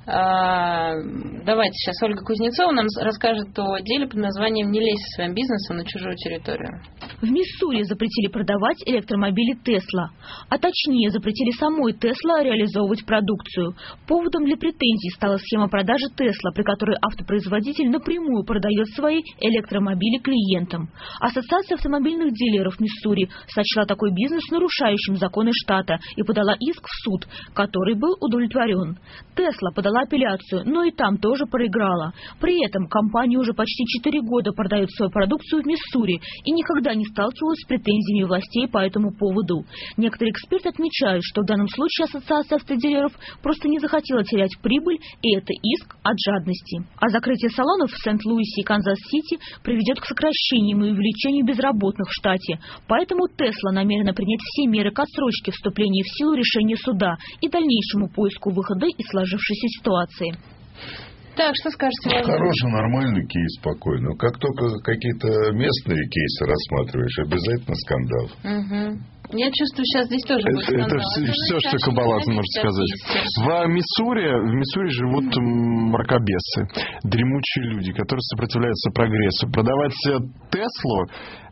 А, давайте сейчас Ольга Кузнецова нам расскажет о деле под названием «Не лезь со своим бизнесом на чужую территорию». В Миссури запретили продавать электромобили Тесла, а точнее запретили самой Тесла реализовывать продукцию. Поводом для претензий стала схема продажи Тесла, при которой автопроизводитель напрямую продает свои электромобили клиентам. Ассоциация автомобильных дилеров Миссури сочла такой бизнес нарушающим законы штата и подала иск в суд, который был удовлетворен. Тесла подала апелляцию, но и там тоже проиграла. При этом компания уже почти четыре года продает свою продукцию в Миссури и никогда не сталкивалась с претензиями властей по этому поводу. Некоторые эксперты отмечают, что в данном случае ассоциация автодилеров просто не захотела терять прибыль, и это иск от жадности. А закрытие салонов в Сент-Луисе и Канзас-Сити приведет к сокращению и увеличению безработных в штате. Поэтому Тесла намерена принять все меры к отсрочке вступления в силу решения суда и дальнейшему поиску выхода из сложившейся ситуации. Так, что скажете? Хороший, нормальный кейс, спокойно. Как только какие-то местные кейсы рассматриваешь, обязательно скандал. Угу. Я чувствую, сейчас здесь тоже будет скандал. Это все, все что Кабалас может сказать. В Миссури, в Миссури живут мракобесы, дремучие люди, которые сопротивляются прогрессу. Продавать Теслу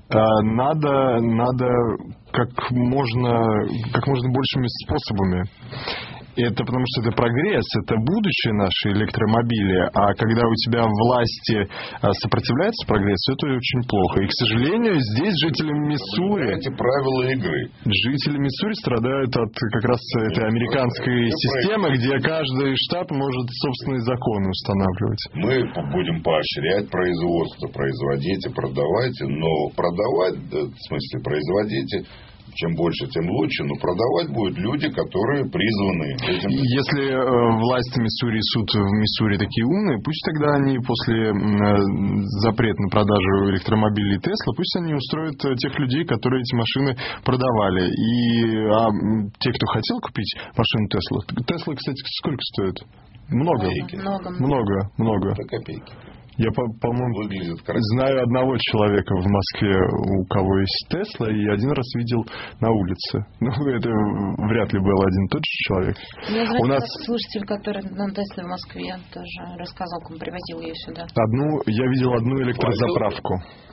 надо, надо как можно, как можно большими способами. Это потому что это прогресс, это будущее наши электромобили, а когда у тебя власти сопротивляются прогрессу, это очень плохо. И, к сожалению, здесь жители Миссури... Эти правила игры. Жители Миссури страдают от как раз этой американской системы, где каждый штат может собственные законы устанавливать. Мы будем поощрять производство, производите, продавайте, но продавать, в смысле производите... Чем больше, тем лучше, но продавать будут люди, которые призваны этим. Если э, власти Миссури и суд в Миссури такие умные, пусть тогда они после э, запрета на продажу электромобилей Тесла, пусть они устроят тех людей, которые эти машины продавали. И а, те, кто хотел купить машину Тесла, Тесла, кстати, сколько стоит? Много. Много. Много, много. До копейки. Я, по- по-моему, знаю одного человека в Москве, у кого есть Тесла, и один раз видел на улице. Ну, это вряд ли был один и тот же человек. Я знаю, у нас слушатель, который на Тесле в Москве, тоже рассказал, как он привозил ее сюда. Одну, я видел одну электрозаправку.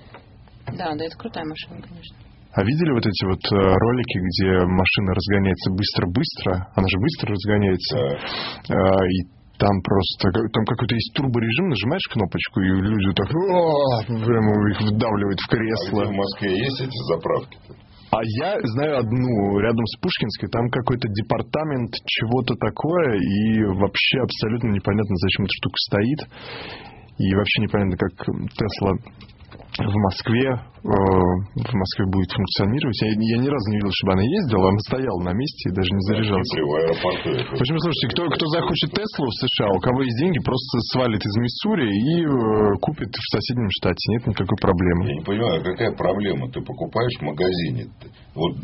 Да, да, это крутая машина, конечно. А видели вот эти вот ролики, где машина разгоняется быстро-быстро? Она же быстро разгоняется. Да. И там просто, там какой-то есть турборежим, нажимаешь кнопочку, и люди так, прямо их вдавливают в кресло. А где в Москве есть эти заправки-то? А я знаю одну, рядом с Пушкинской, там какой-то департамент чего-то такое, и вообще абсолютно непонятно, зачем эта штука стоит. И вообще непонятно, как Тесла в Москве, э, в Москве будет функционировать. Я, я ни разу не видел, чтобы она ездила, она стояла на месте и даже не заряжалась. Почему, слушайте, кто, кто захочет Теслу в США, у кого есть деньги, просто свалит из Миссури и э, купит в соседнем штате. Нет никакой проблемы. Я не понимаю, какая проблема? Ты покупаешь в магазине. Вот,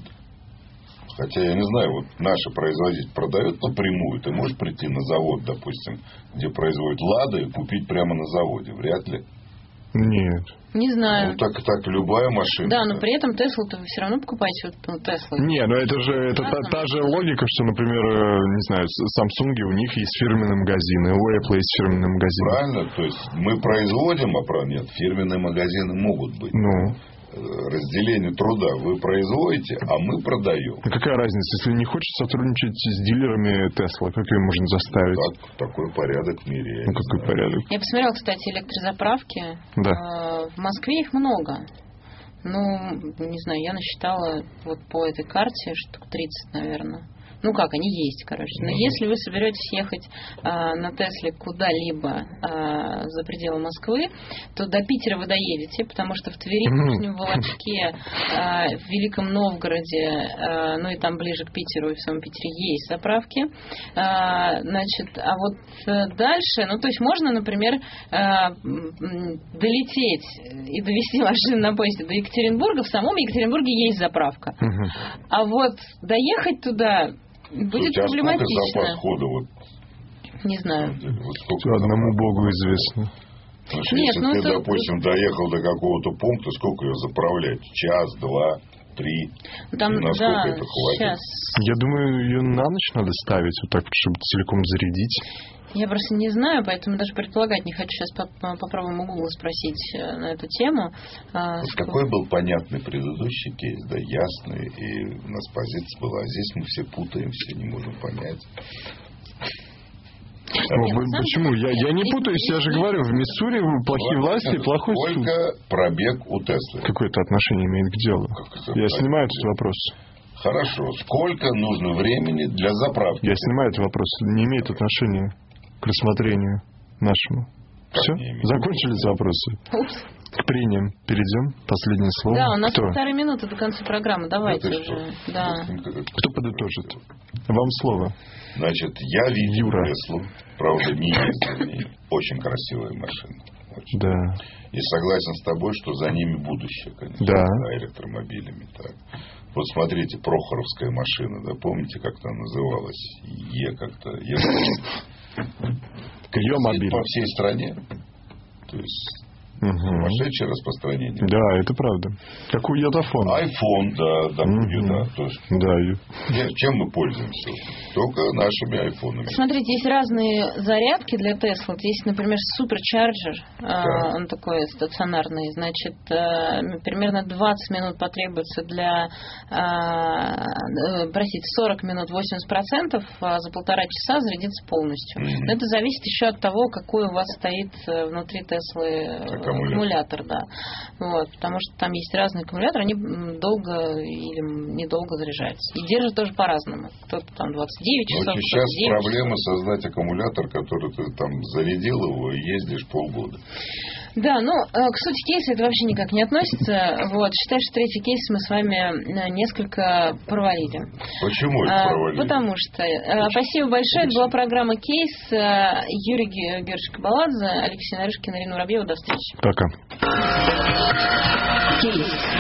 хотя я не знаю, вот наши производители продают напрямую. Ты можешь прийти на завод, допустим, где производят Лада, и купить прямо на заводе? Вряд ли. Нет. Не знаю. Ну, так, так любая машина. Да, но при этом Теслу-то вы все равно покупаете вот, ну, Теслу. Не, ну это же это та, та же логика, что, например, не знаю, Samsung, у них есть фирменные магазины, у Apple есть фирменные магазины. Правильно, то есть мы производим, а нет, фирменные магазины могут быть. Ну. Разделение труда. Вы производите, а мы продаем. А какая разница, если не хочет сотрудничать с дилерами Тесла, как ее можно заставить? Так, такой порядок в мире. Ну, какой знаю. порядок? Я посмотрела, кстати, электрозаправки. Да. В Москве их много. Ну, не знаю, я насчитала вот по этой карте штук тридцать, наверное. Ну как, они есть, короче. Но mm-hmm. если вы соберетесь ехать а, на Тесле куда-либо а, за пределы Москвы, то до Питера вы доедете, потому что в Твери, в Нижнем Волочке, а, в Великом Новгороде, а, ну и там ближе к Питеру и в самом Питере есть заправки. А, значит, а вот дальше, ну то есть можно, например, а, долететь и довести машину на поезде до Екатеринбурга. В самом Екатеринбурге есть заправка. Mm-hmm. А вот доехать туда будет Слушайте, проблематично. А запас хода, вот, не знаю. Вот сколько одному Богу известно. Значит, Нет, если ну ты, это... допустим, доехал до какого-то пункта, сколько ее заправлять? Час, два, три? Там, насколько да, это хватит? Сейчас. Я думаю, ее на ночь надо ставить, вот так, чтобы целиком зарядить. Я просто не знаю, поэтому даже предполагать не хочу. Сейчас попробуем у Гугла спросить на эту тему. Вот чтобы... Какой был понятный предыдущий кейс, да, ясный, и у нас позиция была. А здесь мы все путаемся, не можем понять. Нет, почему? Я, я не путаюсь, я же говорю, в Миссури плохие вот, власти и плохой суд. Сколько пробег у Теслы? Какое это отношение имеет к делу? Я снимаю этот вопрос. Хорошо. Сколько нужно времени для заправки? Я снимаю этот вопрос. Не имеет отношения к рассмотрению нашему. Как все? Закончились вопросы? Упс. К прениям перейдем. Последнее слово. Да, у нас Кто? полторы минуты до конца программы. Давайте да уже. Да. Кто подытожит? Вам слово. Значит, я видел Юра. Теслу. Правда, не ездил. Очень красивая машина. Очень. Да. И согласен с тобой, что за ними будущее, конечно. Да. За электромобилями. Так. Вот смотрите, Прохоровская машина, да, помните, как она называлась? Е как-то. Е Ее мобильный. По всей стране. То есть... Угу. Сумасшедшее распространение. Да, это правда. Как у йодафона. Айфон, да, да, угу. да. То есть, да. Чем мы пользуемся? Только нашими айфонами. Смотрите, есть разные зарядки для Tesla. Есть, например, суперчарджер. Да. Он такой стационарный. Значит, примерно двадцать минут потребуется для... Простите, сорок минут восемьдесят процентов, а за полтора часа зарядится полностью. Mm-hmm. Но это зависит еще от того, какой у вас стоит внутри Теслы аккумулятор, да. Вот, потому что там есть разные аккумуляторы, они долго или недолго заряжаются. И держат тоже по-разному. Кто-то там двадцать девять часов. Но сейчас проблема часов. Создать аккумулятор, который ты там зарядил его и ездишь полгода. Да, ну, к сути кейса это вообще никак не относится. Вот, считаю, что третий кейс мы с вами несколько провалили. Почему это провалили? Потому что... Почему? Спасибо большое. Это была программа «Кейс». Юрий Георгиевич Кабаладзе, Алексей Нарышкин, Ирина Воробьева. До встречи. Пока. Кейс.